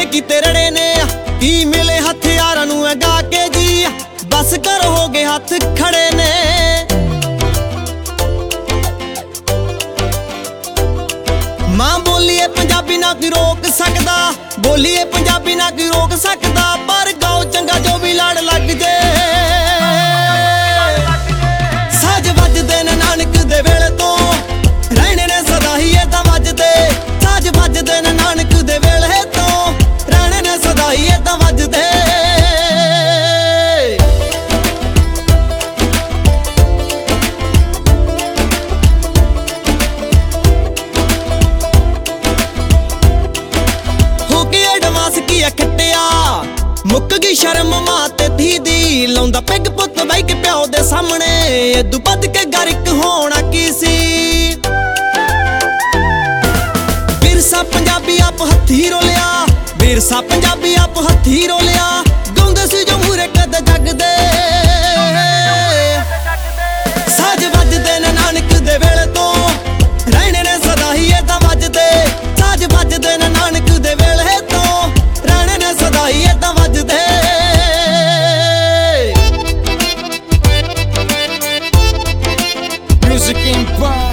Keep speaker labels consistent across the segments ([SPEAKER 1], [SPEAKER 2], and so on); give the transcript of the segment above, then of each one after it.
[SPEAKER 1] ਕੀਤੇ ਰੜੇ ਨੇ ਕੀ ਮਿਲੇ ਹਥਿਆਰਾਂ ਨੂੰ ਗਾ ਕੇ ਜੀ ਬਸ ਕਰ ਹੋ ਗਏ ਹੱਥ ਖੜੇ ਨੇ। ਮਾਂ ਬੋਲੀਏ ਪੰਜਾਬੀ ਨਾ ਕੋਈ ਰੋਕ ਸਕਦਾ, ਬੋਲੀਏ ਪੰਜਾਬੀ ਨਾ ਕੋਈ ਰੋਕ ਸਕਦਾ, ਪਰ ਗਾਓ ਚੰਗਾ ਜੋ ਵੀ ਲੜ ਲੱਗ ਜੇ। ਸਾਜ ਵੱਜਦੇ ਨੇ ਨਾਨਕ ਦੇ ਵੇਲੇ ਤੋਂ ਰਹਿਣੇ ਨੇ ਸਦਾ ਹੀ ਏਦਾਂ ਵੱਜਦੇ। ਸਾਜ ਵੱਜਦੇ ਨੇ ਨਾਨਕ ਦੇ ਵੇਲੇ ਤੋਂ ਰਹਿਣੇ ਨੇ ਸਦਾ ਹੀ ਏਦਾਂ ਵੱਜਦੇ। ਮੁੱਕ ਗਈ ਸ਼ਰਮ ਮਾਂ ਤੇ ਧੀ ਦੀ, ਲਾਉਂਦਾ ਪੈਗ ਪੁੱਤ ਬਾਈ ਕੇ ਪਿਓ ਦੇ ਸਾਹਮਣੇ, ਏਦੂ ਵੱਧ ਕੇ ਗਰਕ ਹੋਣਾ ਕੀ ਸੀ। ਵਿਰਸਾ ਪੰਜਾਬੀ ਆਪ ਹੱਥੀ ਰੋਲਿਆ, ਵਿਰਸਾ ਪੰਜਾਬੀ ਆਪ ਹੱਥੀ ਰੋਲਿਆ, ਗਾਉਂਦੇ ਸੀ ਜੋ ਮੂਰੇ ਕਦ ਜੱਗ ਦੇ। ਸਾਜ ਵੱਜਦੇ ਨੇ ਨਾਨਕ ਦੇ ਵੇਲੇ ਤੋਂ ਰਹਿਣੇ ਨੇ ਸਦਾ ਹੀ ਏਦਾਂ ਵੱਜਦੇ। ਸਾਜ ਵੱਜਦੇ ਨੇ ਨਾਨਕ ਦੇ ਵੇਲੇ ਤੋਂ ਰਹਿਣੇ ਨੇ ਸਦਾ ਹੀ ਏਦਾਂ ਵੱਜਦੇ। Music Empire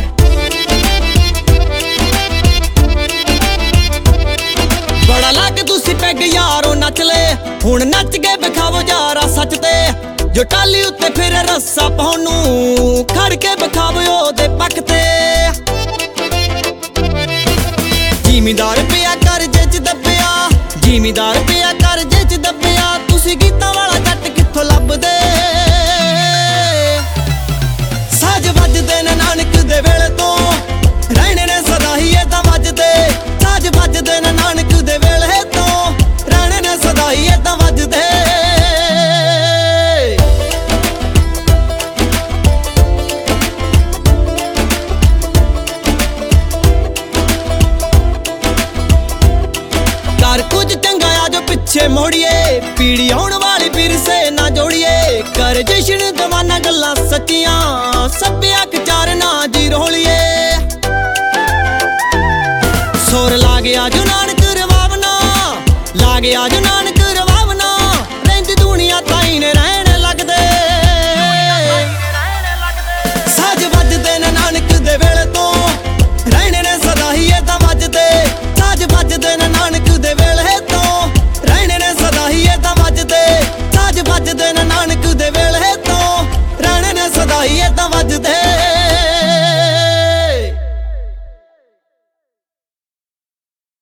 [SPEAKER 1] ਬੜਾ ਲੱਗ ਤੁਸੀਂ ਪੈਗ ਯਾਰੋ ਨੱਚ ਲੈ, ਹੁਣ ਨੱਚ ਕੇ ਵਿਖਾਵੋ ਯਾਰਾ ਸੱਚ ਤੇ। ਜੋ ਟਾਲੀ ਉੱਤੇ ਫਿਰ ਰੱਸਾ ਪਾਉਣ ਨੂੰ ਖੜ ਕੇ ਵਿਖਾਵੋ ਉਹਦੇ ਪੱਕ ਤੇ। ਜ਼ਿਮੀਦਾਰ ਪਿਆ ਕਰਜ਼ੇ ਚ ਦੱਬਿਆ, ਜ਼ਿਮੀਦਾਰ ਪਿਆ ਕਰਜ਼ੇ ਚ ਦੱਬਿਆ, ਤੁਸੀਂ ਗੀਤਾਂ ਵਾਲਾ ਜੱਟ ਕਿੱਥੋਂ ਲੱਭਦੇ। ਸਾਜ ਵੱਜਦੇ ਨੇ ਨਾਨਕ ਦੇ ਵੇਲੇ ਤੋਂ ਰਹਿਣੇ ਨੇ ਸਦਾ ਹੀ ਏਦਾਂ ਵੱਜਦੇ। ਸਾਜ ਵੱਜਦੇ ਨੇ ਨਾਨਕ ਦੇ ਵੇਲੇ ਤੋਂ ਰਹਿਣੇ ਨੇ ਸਦਾ ਹੀ ਏਦਾਂ ਵੱਜਦੇ। ਕਰ ਕੁਝ ਚੰਗਾ ਆ ਜੋ ਪਿੱਛੇ ਮੋੜੀਏ, ਪੀੜੀ ਆਉਣ ਵਾਲੀ ਵਿਰਸੇ ਨਾ ਜੋੜੀਏ। ਕਰ ਜਸ਼ਨ ਦਵਾਨਾ ਗੱਲਾਂ ਸੱਚੀਆਂ, ਸੱਭਿਆਚਾਰ ਨਾ ਜੀ ਰੋਲੀਏ। ਸੁਰ ਲਾ ਗਿਆ ਜੋ ਨਾਨਕ ਰਵਾਵਨਾ, ਲਾ ਗਿਆ ਜੋ ਨਾਨਕ